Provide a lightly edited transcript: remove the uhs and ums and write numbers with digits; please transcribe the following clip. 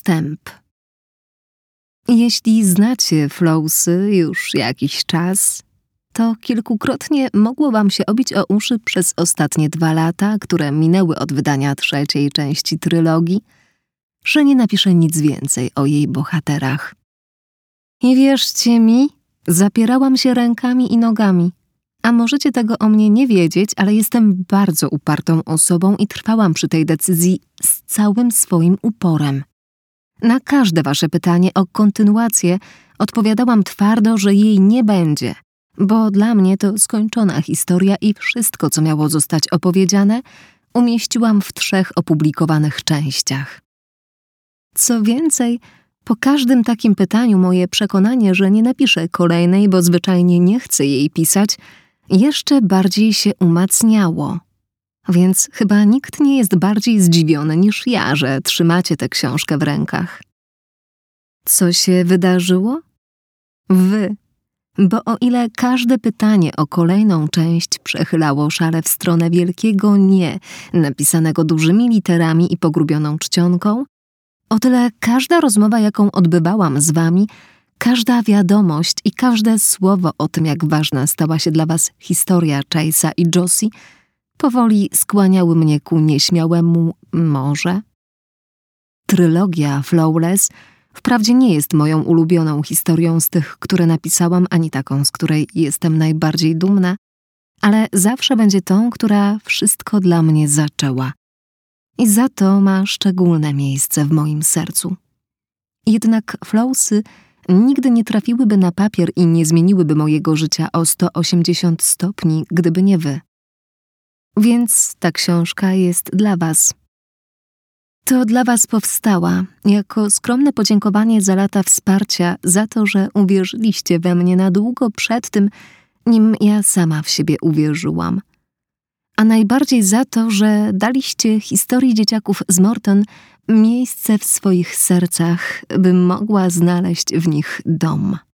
Wstęp. Jeśli znacie Flowsy już jakiś czas, to kilkukrotnie mogło wam się obić o uszy przez ostatnie 2 lata, które minęły od wydania 3. części trylogii, że nie napiszę nic więcej o jej bohaterach. I wierzcie mi, zapierałam się rękami i nogami. A możecie tego o mnie nie wiedzieć, ale jestem bardzo upartą osobą i trwałam przy tej decyzji z całym swoim uporem. Na każde wasze pytanie o kontynuację odpowiadałam twardo, że jej nie będzie, bo dla mnie to skończona historia i wszystko, co miało zostać opowiedziane, umieściłam w 3 opublikowanych częściach. Co więcej, po każdym takim pytaniu moje przekonanie, że nie napiszę kolejnej, bo zwyczajnie nie chcę jej pisać, jeszcze bardziej się umacniało. Więc chyba nikt nie jest bardziej zdziwiony niż ja, że trzymacie tę książkę w rękach. Co się wydarzyło? Wy. Bo o ile każde pytanie o kolejną część przechylało szale w stronę wielkiego nie, napisanego dużymi literami i pogrubioną czcionką, o tyle każda rozmowa, jaką odbywałam z wami, każda wiadomość i każde słowo o tym, jak ważna stała się dla was historia Chase'a i Josie, powoli skłaniały mnie ku nieśmiałemu może. Trylogia Flawless wprawdzie nie jest moją ulubioną historią z tych, które napisałam, ani taką, z której jestem najbardziej dumna, ale zawsze będzie tą, która wszystko dla mnie zaczęła. I za to ma szczególne miejsce w moim sercu. Jednak Flowsy nigdy nie trafiłyby na papier i nie zmieniłyby mojego życia o 180 stopni, gdyby nie wy. Więc ta książka jest dla was. To dla was powstała jako skromne podziękowanie za lata wsparcia, za to, że uwierzyliście we mnie na długo przed tym, nim ja sama w siebie uwierzyłam. A najbardziej za to, że daliście historii dzieciaków z Morton miejsce w swoich sercach, bym mogła znaleźć w nich dom.